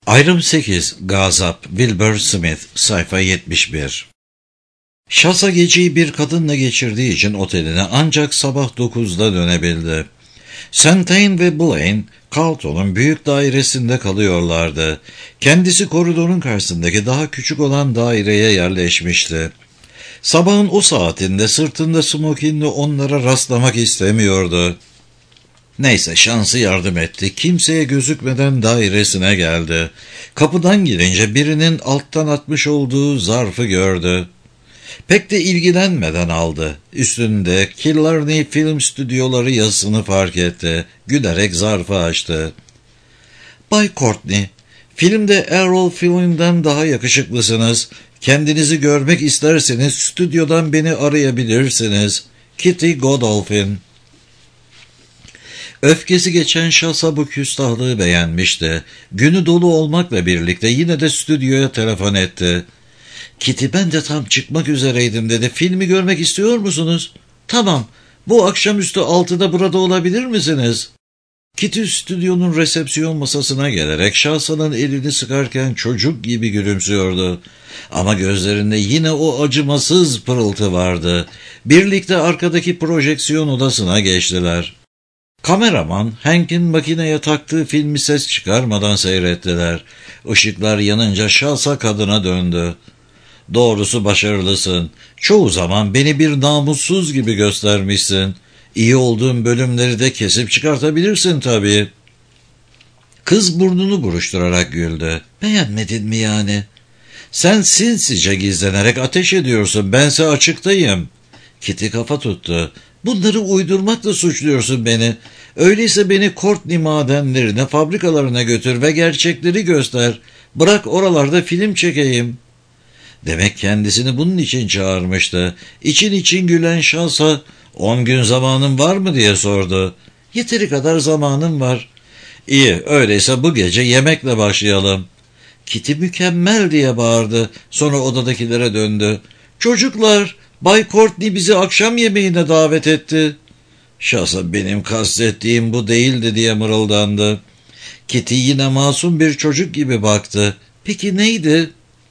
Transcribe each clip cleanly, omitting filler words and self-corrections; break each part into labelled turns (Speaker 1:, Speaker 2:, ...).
Speaker 1: Ayrım 8. Gazap. Wilbur Smith. Sayfa 71. Shasta geceyi bir kadınla geçirdiği için oteline ancak sabah 9'da dönebildi. Santain ve Blaine, Carlton'un büyük dairesinde kalıyorlardı. Kendisi koridorun karşısındaki daha küçük olan daireye yerleşmişti. Sabahın o saatinde sırtında smokinle onlara rastlamak istemiyordu. Neyse şansı yardım etti. Kimseye gözükmeden dairesine geldi. Kapıdan girince birinin alttan atmış olduğu zarfı gördü. Pek de ilgilenmeden aldı. Üstünde Killarney Film Stüdyoları yazısını fark etti. Gülerek zarfı açtı. Bay Courtney, filmde Errol Flynn'den daha yakışıklısınız. Kendinizi görmek isterseniz stüdyodan beni arayabilirsiniz. Kitty Godolphin. Öfkesi geçen Shasta bu küstahlığı beğenmişti. Günü dolu olmakla birlikte yine de stüdyoya telefon etti. Kitty, ben de tam çıkmak üzereydim dedi. Filmi görmek istiyor musunuz? Tamam, bu akşamüstü 6'da burada olabilir misiniz? Kitty stüdyonun resepsiyon masasına gelerek Shasta'nın elini sıkarken çocuk gibi gülümsüyordu. Ama gözlerinde yine o acımasız pırıltı vardı. Birlikte arkadaki projeksiyon odasına geçtiler. Kameraman, Hank'in makineye taktığı filmi ses çıkarmadan seyrettiler. Işıklar yanınca Shasta kadına döndü. Doğrusu başarılısın. Çoğu zaman beni bir namussuz gibi göstermişsin. İyi olduğum bölümleri de kesip çıkartabilirsin tabii. Kız burnunu buruşturarak güldü. Beğenmedin mi yani? Sen sinsice gizlenerek ateş ediyorsun. Bense açıktayım. Kitty kafa tuttu. Bunları uydurmakla suçluyorsun beni. Öyleyse beni Courtney madenlerine, fabrikalarına götür ve gerçekleri göster. Bırak oralarda film çekeyim. Demek kendisini bunun için çağırmıştı. İçin için gülen Shasta, 10 gün zamanın var mı diye sordu. Yeteri kadar zamanım var. İyi, öyleyse bu gece yemekle başlayalım. Kitty mükemmel diye bağırdı. Sonra odadakilere döndü. Çocuklar, Bay Courtney bizi akşam yemeğine davet etti. Shasta, benim kastettiğim bu değildi diye mırıldandı. Kitty yine masum bir çocuk gibi baktı. Peki neydi?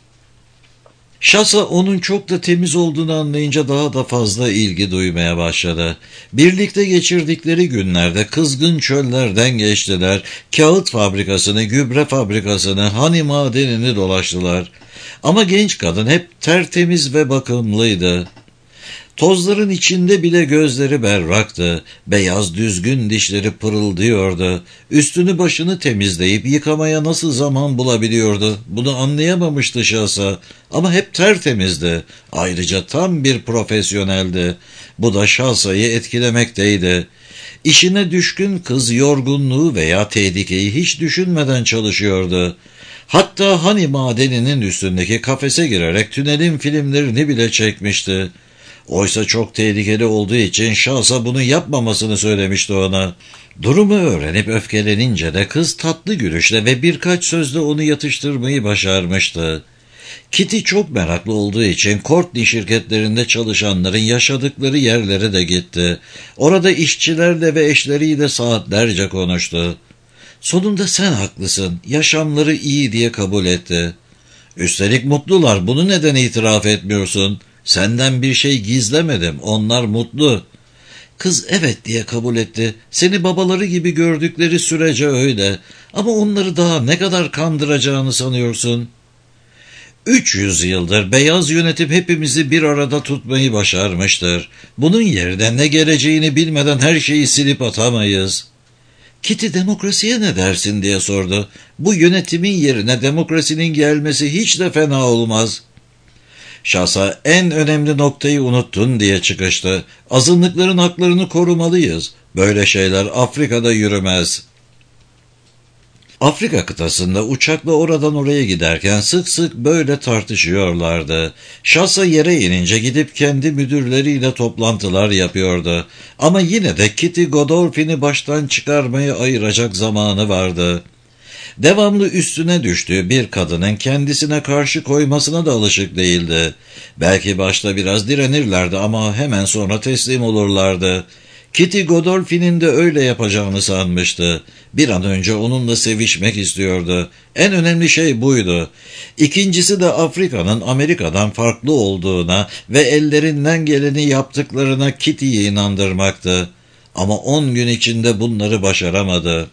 Speaker 1: Shasta onun çok da temiz olduğunu anlayınca daha da fazla ilgi duymaya başladı. Birlikte geçirdikleri günlerde kızgın çöllerden geçtiler. Kağıt fabrikasını, gübre fabrikasını, hani madenini dolaştılar. Ama genç kadın hep tertemiz ve bakımlıydı. Tozların içinde bile gözleri berraktı. Beyaz düzgün dişleri pırıldıyordu. Üstünü başını temizleyip yıkamaya nasıl zaman bulabiliyordu? Bunu anlayamamıştı Shasta. Ama hep tertemizdi. Ayrıca tam bir profesyoneldi. Bu da Shasta'yı etkilemekteydi. İşine düşkün kız yorgunluğu veya tehlikeyi hiç düşünmeden çalışıyordu. Hatta hani madeninin üstündeki kafese girerek tünelin filmlerini bile çekmişti. Oysa çok tehlikeli olduğu için Shasta bunu yapmamasını söylemişti ona. Durumu öğrenip öfkelenince de kız tatlı gülüşle ve birkaç sözle onu yatıştırmayı başarmıştı. Kitty çok meraklı olduğu için Courtney şirketlerinde çalışanların yaşadıkları yerlere de gitti. Orada işçilerle ve eşleriyle saatlerce konuştu. Sonunda sen haklısın, yaşamları iyi diye kabul etti. Üstelik mutlular, bunu neden itiraf etmiyorsun? Senden bir şey gizlemedim, onlar mutlu. Kız evet diye kabul etti. Seni babaları gibi gördükleri sürece öyle. Ama onları daha ne kadar kandıracağını sanıyorsun? 300 yıldır beyaz yönetim hepimizi bir arada tutmayı başarmıştır. Bunun yerine ne geleceğini bilmeden her şeyi silip atamayız. Kitty, demokrasiye ne dersin diye sordu. Bu yönetimin yerine demokrasinin gelmesi hiç de fena olmaz. Shasta, en önemli noktayı unuttun diye çıkıştı. Azınlıkların haklarını korumalıyız. Böyle şeyler Afrika'da yürümez. Afrika kıtasında uçakla oradan oraya giderken sık sık böyle tartışıyorlardı. Shasta yere inince gidip kendi müdürleriyle toplantılar yapıyordu. Ama yine de Kitty Godolphin'i baştan çıkarmayı ayıracak zamanı vardı. Devamlı üstüne düştüğü bir kadının kendisine karşı koymasına da alışık değildi. Belki başta biraz direnirlerdi ama hemen sonra teslim olurlardı. Kitty Godolphin'in de öyle yapacağını sanmıştı. Bir an önce onunla sevişmek istiyordu. En önemli şey buydu. İkincisi de Afrika'nın Amerika'dan farklı olduğuna ve ellerinden geleni yaptıklarına Kitty'yi inandırmaktı. Ama 10 gün içinde bunları başaramadı.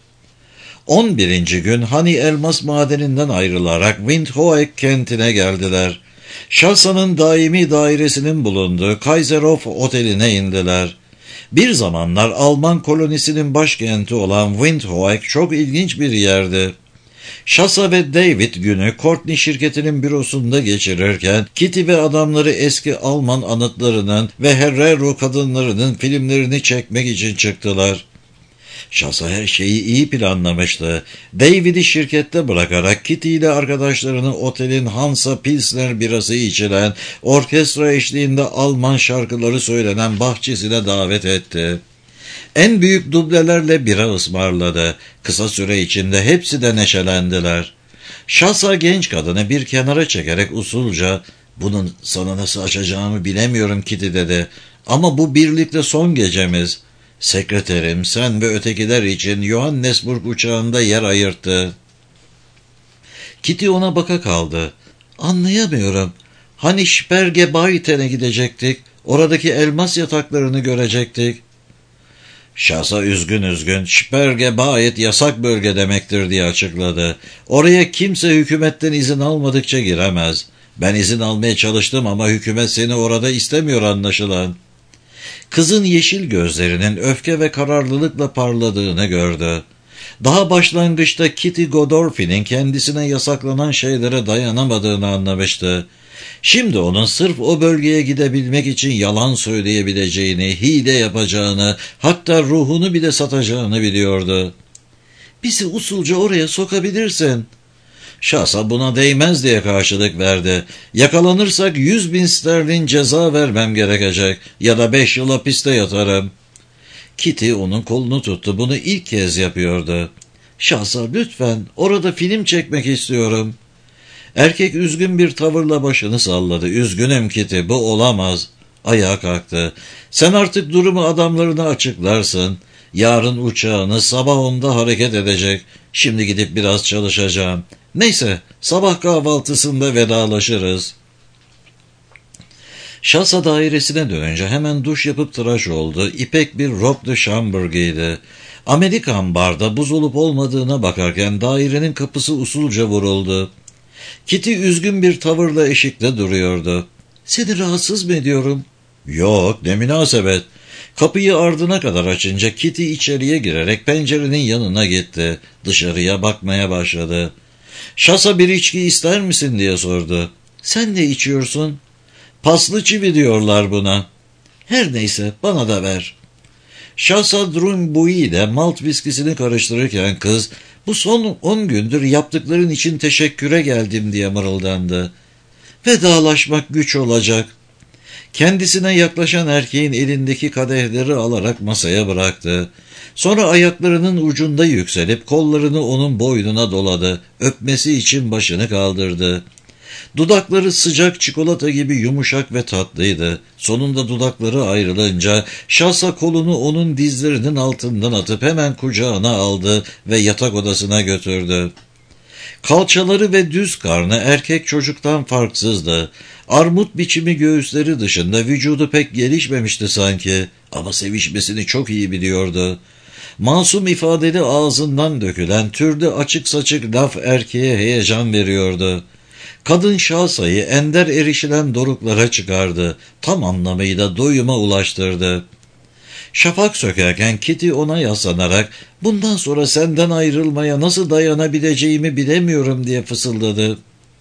Speaker 1: 11. gün Hani elmas madeninden ayrılarak Windhoek kentine geldiler. Şahsa'nın daimi dairesinin bulunduğu Kaiserhof oteline indiler. Bir zamanlar Alman kolonisinin başkenti olan Windhoek çok ilginç bir yerdi. Şasa ve David günü Courtney şirketinin bürosunda geçirirken Kitty ve adamları eski Alman anıtlarının ve Herero kadınlarının filmlerini çekmek için çıktılar. Şasa her şeyi iyi planlamıştı. David'i şirkette bırakarak Kitty ile arkadaşlarını otelin Hansa Pilsner birası içilen, orkestra eşliğinde Alman şarkıları söylenen bahçesine davet etti. En büyük dublelerle bira ısmarladı. Kısa süre içinde hepsi de neşelendiler. Şasa genç kadını bir kenara çekerek usulca, "Bunun sana nasıl açacağımı bilemiyorum Kitty" dedi. "Ama bu birlikte son gecemiz." Sekreterim, sen ve ötekiler için Johannesburg uçağında yer ayırttı. Kitty ona baka kaldı. "Anlayamıyorum. Hani Spergebaiten'e gidecektik, oradaki elmas yataklarını görecektik." Şasa üzgün Spergebait yasak bölge demektir diye açıkladı. "Oraya kimse hükümetten izin almadıkça giremez. Ben izin almaya çalıştım ama hükümet seni orada istemiyor anlaşılan." Kızın yeşil gözlerinin öfke ve kararlılıkla parladığını gördü. Daha başlangıçta Kitty Godolphin'in kendisine yasaklanan şeylere dayanamadığını anlamıştı. Şimdi onun sırf o bölgeye gidebilmek için yalan söyleyebileceğini, hile yapacağını, hatta ruhunu bile satacağını biliyordu. "Bizi usulca oraya sokabilirsin." Şahsa buna değmez diye karşılık verdi. "Yakalanırsak 100.000 sterlin ceza vermem gerekecek ya da 5 yıl hapiste yatarım." Kitty onun kolunu tuttu. Bunu ilk kez yapıyordu. "Şahsa lütfen, orada film çekmek istiyorum." Erkek üzgün bir tavırla başını salladı. "Üzgünüm Kitty, bu olamaz." Ayağa kalktı. "Sen artık durumu adamlarına açıklarsın. Yarın uçağını sabah 10'da hareket edecek. Şimdi gidip biraz çalışacağım. Neyse, sabah kahvaltısında vedalaşırız." Şasa dairesine dönünce hemen duş yapıp tıraş oldu. İpek bir robe de chambre giydi. Amerikan barda buz olup olmadığına bakarken dairenin kapısı usulca vuruldu. Kitty üzgün bir tavırla eşikte duruyordu. "Seni rahatsız mı ediyorum?" "Yok, ne münasebet." Kapıyı ardına kadar açınca Kitty içeriye girerek pencerenin yanına gitti. Dışarıya bakmaya başladı. "Şasa bir içki ister misin?" diye sordu. "Sen ne içiyorsun?" "Paslı çivi diyorlar buna." "Her neyse, bana da ver." Şasa Drumbuy ile malt viskisini karıştırırken kız, "Bu son 10 gündür yaptıkların için teşekküre geldim" diye mırıldandı. "Vedalaşmak güç olacak." Kendisine yaklaşan erkeğin elindeki kadehleri alarak masaya bıraktı. Sonra ayaklarının ucunda yükselip kollarını onun boynuna doladı. Öpmesi için başını kaldırdı. Dudakları sıcak çikolata gibi yumuşak ve tatlıydı. Sonunda dudakları ayrılınca Şasa kolunu onun dizlerinin altından atıp hemen kucağına aldı ve yatak odasına götürdü. Kalçaları ve düz karnı erkek çocuktan farksızdı. Armut biçimi göğüsleri dışında vücudu pek gelişmemişti sanki, ama sevişmesini çok iyi biliyordu. Masum ifadeli ağzından dökülen türlü açık saçık laf erkeğe heyecan veriyordu. Kadın Şasa'yı ender erişilen doruklara çıkardı. Tam anlamıyla doyuma ulaştırdı. Şafak sökerken Kitty ona yaslanarak, "Bundan sonra senden ayrılmaya nasıl dayanabileceğimi bilemiyorum" diye fısıldadı.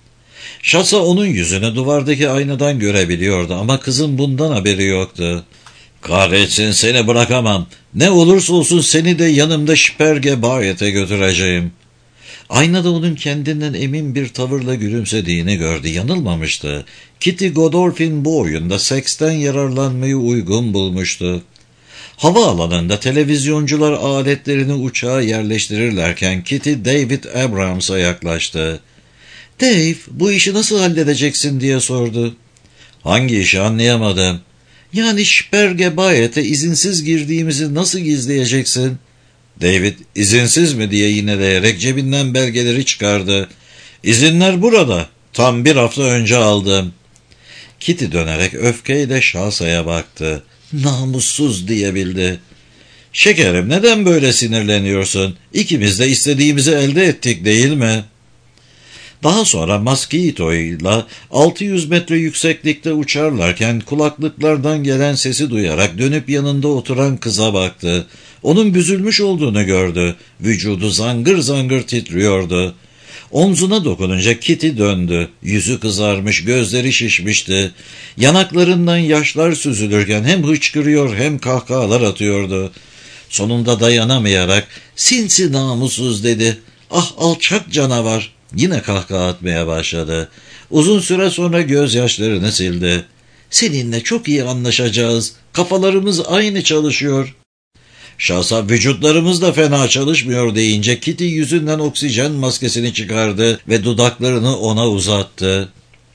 Speaker 1: Şasa onun yüzünü duvardaki aynadan görebiliyordu ama kızın bundan haberi yoktu. "Kahretsin, seni bırakamam. Ne olursa olsun seni de yanımda Spergebait'e götüreceğim." Aynada onun kendinden emin bir tavırla gülümsediğini gördü. Yanılmamıştı. Kitty Godolphin bu oyunda seksten yararlanmayı uygun bulmuştu. Havaalanında televizyoncular aletlerini uçağa yerleştirirlerken Kitty David Abrams'a yaklaştı. "Dave, bu işi nasıl halledeceksin?" diye sordu. "Hangi işi, anlayamadım." Yani Sperge Bayet'e izinsiz girdiğimizi nasıl gizleyeceksin? David izinsiz mi diye yineleyerek cebinden belgeleri çıkardı. İzinler burada. Tam bir hafta önce aldım. Kitty dönerek öfkeyle Şahsa'ya baktı. Namussuz diyebildi. Şekerim neden böyle sinirleniyorsun? İkimiz de istediğimizi elde ettik değil mi? Daha sonra Mosquito'yla 600 metre yükseklikte uçarlarken kulaklıklardan gelen sesi duyarak dönüp yanında oturan kıza baktı. Onun büzülmüş olduğunu gördü. Vücudu zangır zangır titriyordu. Omzuna dokununca Kitty döndü. Yüzü kızarmış, gözleri şişmişti. Yanaklarından yaşlar süzülürken hem hıçkırıyor hem kahkahalar atıyordu. Sonunda dayanamayarak "Sinsi namussuz" dedi. "Ah alçak canavar." Yine kahkaha atmaya başladı. Uzun süre sonra gözyaşlarını sildi. "Seninle çok iyi anlaşacağız. Kafalarımız aynı çalışıyor." Şahsa "Vücutlarımız da fena çalışmıyor" deyince Kitty yüzünden oksijen maskesini çıkardı ve dudaklarını ona uzattı.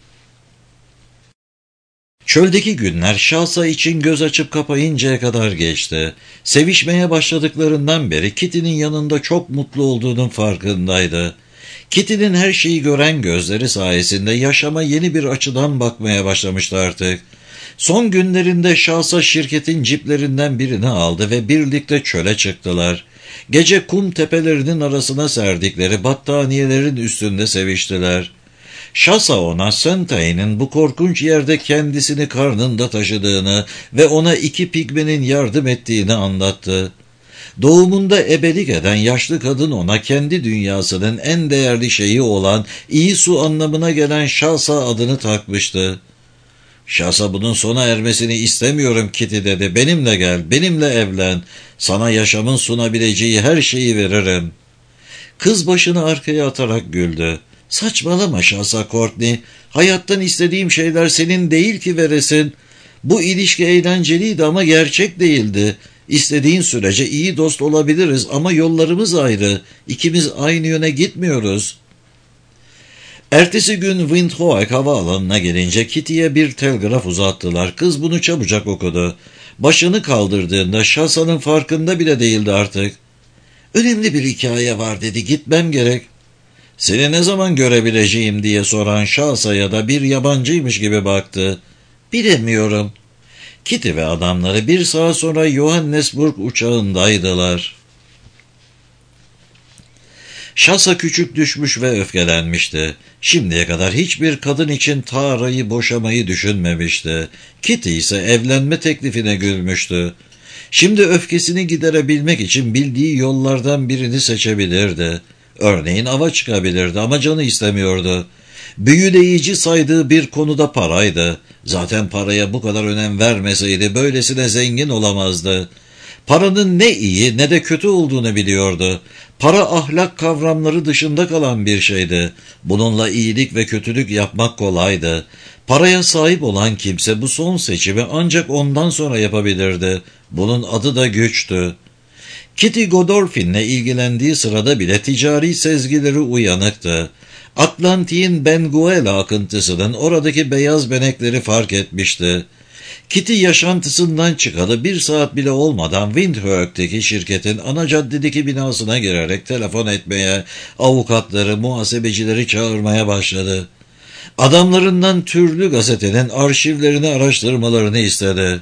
Speaker 1: Çöldeki günler Şahsa için göz açıp kapayıncaya kadar geçti. Sevişmeye başladıklarından beri Kitty'nin yanında çok mutlu olduğunun farkındaydı. Kitty'nin her şeyi gören gözleri sayesinde yaşama yeni bir açıdan bakmaya başlamıştı artık. Son günlerinde Şahsa şirketin ciplerinden birini aldı ve birlikte çöle çıktılar. Gece kum tepelerinin arasına serdikleri battaniyelerin üstünde seviştiler. Şahsa ona Sentai'nin bu korkunç yerde kendisini karnında taşıdığını ve ona 2 pigmenin yardım ettiğini anlattı. Doğumunda ebelik eden yaşlı kadın ona kendi dünyasının en değerli şeyi olan iyi su anlamına gelen Şahsa adını takmıştı. "Şahsa bunun sona ermesini istemiyorum Kitty" dedi. "Benimle gel, benimle evlen. Sana yaşamın sunabileceği her şeyi veririm." Kız başını arkaya atarak güldü. "Saçmalama Şahsa Courtney. Hayattan istediğim şeyler senin değil ki veresin. Bu ilişki eğlenceliydi ama gerçek değildi. İstediğin sürece iyi dost olabiliriz ama yollarımız ayrı. İkimiz aynı yöne gitmiyoruz." Ertesi gün Windhoek havaalanına gelince Kitty'ye bir telgraf uzattılar. Kız bunu çabucak okudu. Başını kaldırdığında Şahsa'nın farkında bile değildi artık. "Önemli bir hikaye var" dedi. "Gitmem gerek." "Seni ne zaman görebileceğim?" diye soran Şahsa'ya da bir yabancıymış gibi baktı. "Bilemiyorum." Kitty ve adamları 1 saat sonra Johannesburg uçağındaydılar. Şahsa küçük düşmüş ve öfkelenmişti. Şimdiye kadar hiçbir kadın için Tara'yı boşamayı düşünmemişti. Kitty ise evlenme teklifine gülmüştü. Şimdi öfkesini giderebilmek için bildiği yollardan birini seçebilirdi. Örneğin ava çıkabilirdi ama canı istemiyordu. Büyüleyici saydığı bir konuda paraydı. Zaten paraya bu kadar önem vermeseydi böylesine zengin olamazdı. Paranın ne iyi ne de kötü olduğunu biliyordu. Para ahlak kavramları dışında kalan bir şeydi. Bununla iyilik ve kötülük yapmak kolaydı. Paraya sahip olan kimse bu son seçimi ancak ondan sonra yapabilirdi. Bunun adı da güçtü. Kitty Godolphin'le ilgilendiği sırada bile ticari sezgileri uyanıktı. Atlantik'in Benguela akıntısının oradaki beyaz benekleri fark etmişti. Kitty yaşantısından çıkalı 1 saat bile olmadan Windhoek'teki şirketin ana caddedeki binasına girerek telefon etmeye, avukatları, muhasebecileri çağırmaya başladı. Adamlarından türlü gazetenin arşivlerini araştırmalarını istedi.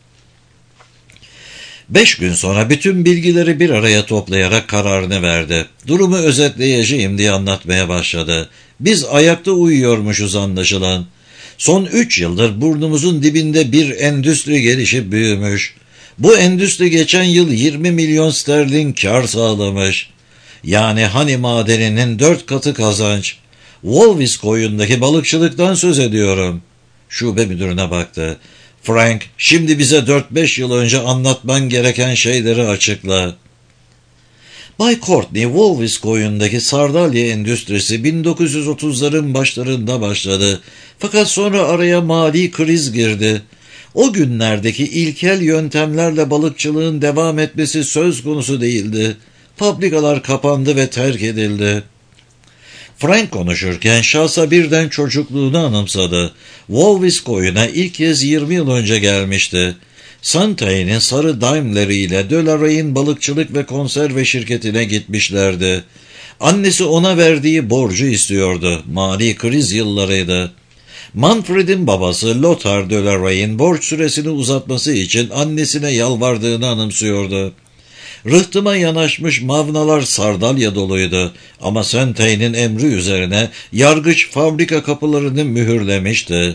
Speaker 1: 5 gün sonra bütün bilgileri bir araya toplayarak kararını verdi. Durumu özetleyeceğim diye anlatmaya başladı. "Biz ayakta uyuyormuşuz anlaşılan. Son 3 yıldır burnumuzun dibinde bir endüstri gelişip büyümüş. Bu endüstri geçen yıl 20 milyon sterlin kar sağlamış. Yani Hani madeninin 4 katı kazanç. Walvis koyundaki balıkçılıktan söz ediyorum." Şube müdürüne baktı. "Frank, şimdi bize 4-5 yıl önce anlatman gereken şeyleri açıkla." Bay Courtney, Walvis koyundaki sardalya endüstrisi 1930'ların başlarında başladı. Fakat sonra araya mali kriz girdi. O günlerdeki ilkel yöntemlerle balıkçılığın devam etmesi söz konusu değildi. Fabrikalar kapandı ve terk edildi. Frank konuşurken Şahsa birden çocukluğunu anımsadı. Walvis koyuna ilk kez 20 yıl önce gelmişti. Santae'nin sarı Daimler'iyle Delarey'in balıkçılık ve konserve şirketine gitmişlerdi. Annesi ona verdiği borcu istiyordu. Mali kriz yıllarıydı. Manfred'in babası Lothar Delarey'in borç süresini uzatması için annesine yalvardığını anımsıyordu. Rıhtıma yanaşmış mavnalar sardalya doluydu ama Santae'nin emri üzerine yargıç fabrika kapılarını mühürlemişti.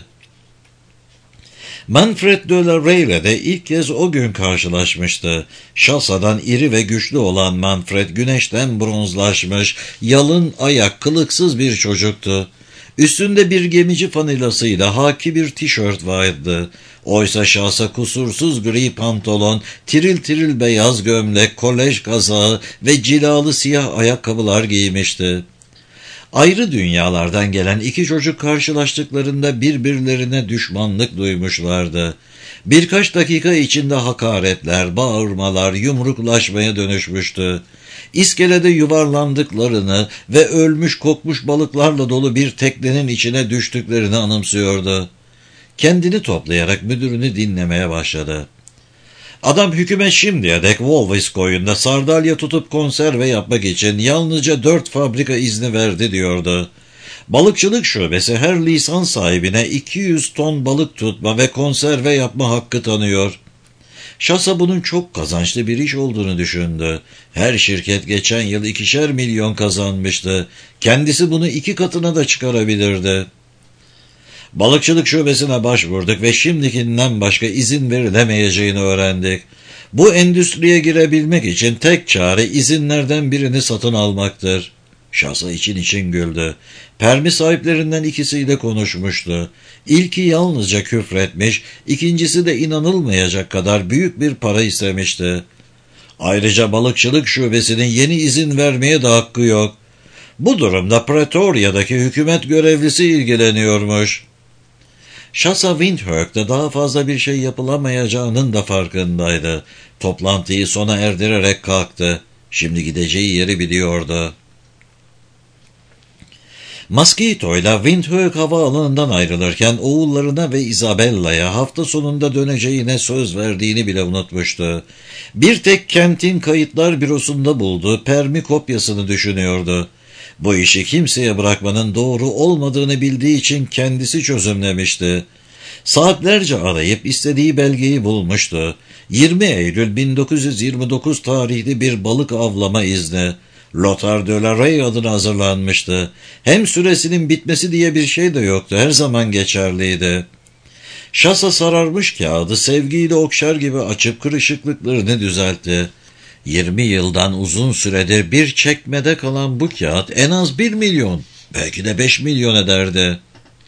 Speaker 1: Manfred Delarey ile de ilk kez o gün karşılaşmıştı. Şahsa'dan iri ve güçlü olan Manfred güneşten bronzlaşmış, yalın ayak, kılıksız bir çocuktu. Üstünde bir gemici fanilasıyla haki bir tişört vardı. Oysa Şahsa kusursuz gri pantolon, tiril tiril beyaz gömlek, kolej kazağı ve cilalı siyah ayakkabılar giymişti. Ayrı dünyalardan gelen iki çocuk karşılaştıklarında birbirlerine düşmanlık duymuşlardı. Birkaç dakika içinde hakaretler, bağırmalar, yumruklaşmaya dönüşmüştü. İskelede yuvarlandıklarını ve ölmüş kokmuş balıklarla dolu bir teknenin içine düştüklerini anımsıyordu. Kendini toplayarak müdürünü dinlemeye başladı. Adam hükümet şimdiye dek Walvis koyunda sardalya tutup konserve yapmak için yalnızca 4 fabrika izni verdi diyordu. Balıkçılık şubesi her lisans sahibine 200 ton balık tutma ve konserve yapma hakkı tanıyor. Şahsa bunun çok kazançlı bir iş olduğunu düşündü. Her şirket geçen yıl 2'şer milyon kazanmıştı. Kendisi bunu 2 katına da çıkarabilirdi. Balıkçılık şubesine başvurduk ve şimdikinden başka izin verilemeyeceğini öğrendik. Bu endüstriye girebilmek için tek çare izinlerden birini satın almaktır. Şahsa için güldü. Permi sahiplerinden ikisiyle konuşmuştu. İlki yalnızca küfretmiş, ikincisi de inanılmayacak kadar büyük bir para istemişti. Ayrıca balıkçılık şubesinin yeni izin vermeye de hakkı yok. Bu durumda Pretoria'daki hükümet görevlisi ilgileniyormuş. Şahsa Windhoek'te daha fazla bir şey yapılamayacağının da farkındaydı. Toplantıyı sona erdirerek kalktı. Şimdi gideceği yeri biliyordu. Mosquito ile Windhoek havaalanından ayrılırken oğullarına ve Isabella'ya hafta sonunda döneceğine söz verdiğini bile unutmuştu. Bir tek kentin kayıtlar bürosunda bulduğu permi kopyasını düşünüyordu. Bu işi kimseye bırakmanın doğru olmadığını bildiği için kendisi çözümlemişti. Saatlerce arayıp istediği belgeyi bulmuştu. 20 Eylül 1929 tarihli bir balık avlama izni. Lothar Delarey adına hazırlanmıştı. Hem süresinin bitmesi diye bir şey de yoktu, her zaman geçerliydi. Şahsa sararmış kağıdı sevgiyle okşar gibi açıp kırışıklıklarını düzeltti. 20 yıldan uzun süredir bir çekmede kalan bu kağıt en az 1 milyon, belki de 5 milyon ederdi.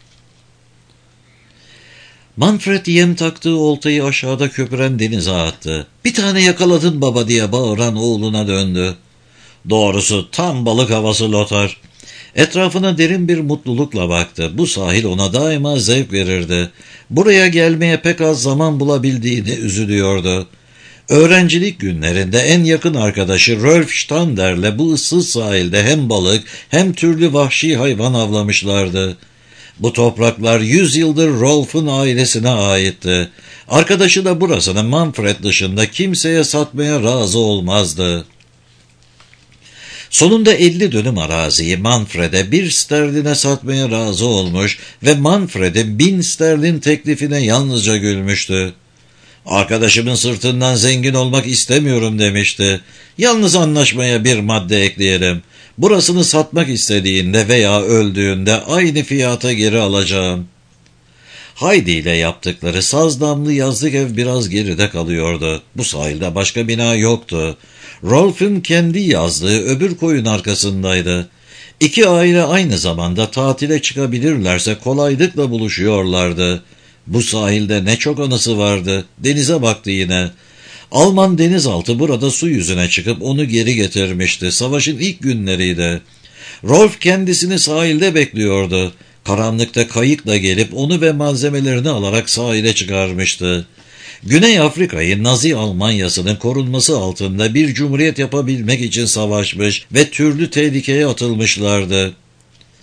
Speaker 1: Manfred yem taktığı oltayı aşağıda köpüren denize attı. "Bir tane yakaladın baba" diye bağıran oğluna döndü. "Doğrusu tam balık havası Lothar." Etrafına derin bir mutlulukla baktı. Bu sahil ona daima zevk verirdi. Buraya gelmeye pek az zaman bulabildiğini üzülüyordu. Öğrencilik günlerinde en yakın arkadaşı Rolf Stander'le bu ıssız sahilde hem balık hem türlü vahşi hayvan avlamışlardı. Bu topraklar 100 yıldır Rolf'un ailesine aitti. Arkadaşı da burasını Manfred dışında kimseye satmaya razı olmazdı. Sonunda 50 dönüm araziyi Manfred'e 1 sterline satmaya razı olmuş ve Manfred'in 1000 sterlin teklifine yalnızca gülmüştü. "Arkadaşımın sırtından zengin olmak istemiyorum" demişti. "Yalnız anlaşmaya bir madde ekleyelim. Burasını satmak istediğinde veya öldüğünde aynı fiyata geri alacağım." Haydi ile yaptıkları sazdamlı yazlık ev biraz geride kalıyordu. Bu sahilde başka bina yoktu. Rolf'ün kendi yazlığı öbür koyun arkasındaydı. İki aile aynı zamanda tatile çıkabilirlerse kolaylıkla buluşuyorlardı. Bu sahilde ne çok anısı vardı. Denize baktı yine. Alman denizaltı burada su yüzüne çıkıp onu geri getirmişti. Savaşın ilk günleriydi. Rolf kendisini sahilde bekliyordu. Karanlıkta kayıkla gelip onu ve malzemelerini alarak sahile çıkarmıştı. Güney Afrika'yı Nazi Almanyası'nın korunması altında bir cumhuriyet yapabilmek için savaşmış ve türlü tehlikeye atılmışlardı.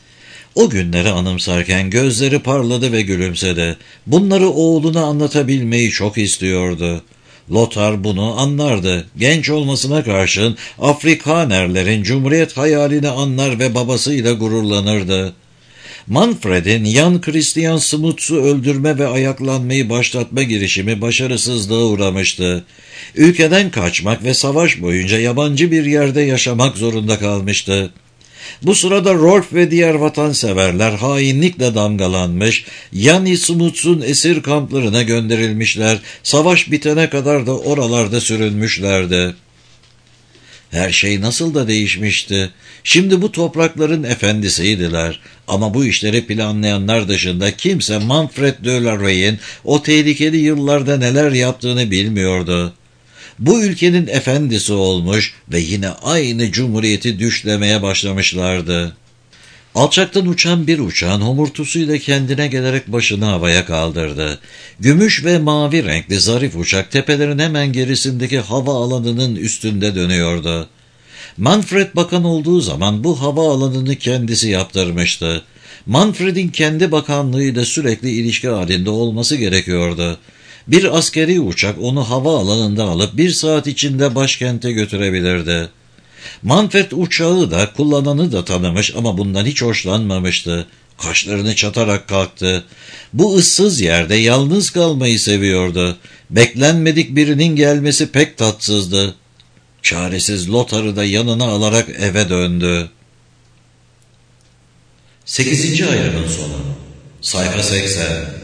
Speaker 1: O günleri anımsarken gözleri parladı ve gülümsedi. Bunları oğluna anlatabilmeyi çok istiyordu. Lothar bunu anlardı. Genç olmasına karşın Afrikanerlerin cumhuriyet hayalini anlar ve babasıyla gururlanırdı. Manfred'in Jan Christian Smuts'u öldürme ve ayaklanmayı başlatma girişimi başarısızlığa uğramıştı. Ülkeden kaçmak ve savaş boyunca yabancı bir yerde yaşamak zorunda kalmıştı. Bu sırada Rolf ve diğer vatanseverler hainlikle damgalanmış, Jan Smuts'un esir kamplarına gönderilmişler, savaş bitene kadar da oralarda sürünmüşlerdi. Her şey nasıl da değişmişti. Şimdi bu toprakların efendisiydiler. Ama bu işleri planlayanlar dışında kimse Manfred de la Rey'in o tehlikeli yıllarda neler yaptığını bilmiyordu. Bu ülkenin efendisi olmuş ve yine aynı cumhuriyeti düşlemeye başlamışlardı. Alçaktan uçan bir uçağın homurtusuyla kendine gelerek başını havaya kaldırdı. Gümüş ve mavi renkli zarif uçak tepelerin hemen gerisindeki hava alanının üstünde dönüyordu. Manfred bakan olduğu zaman bu hava alanını kendisi yaptırmıştı. Manfred'in kendi bakanlığıyla sürekli ilişki halinde olması gerekiyordu. Bir askeri uçak onu hava alanında alıp 1 saat içinde başkente götürebilirdi. Manfred uçağı da kullananı da tanımış ama bundan hiç hoşlanmamıştı. Kaşlarını çatarak kalktı. Bu ıssız yerde yalnız kalmayı seviyordu. Beklenmedik birinin gelmesi pek tatsızdı. Çaresiz Lothar'ı da yanına alarak eve döndü. 8. ayının sonu. Sayfa 80.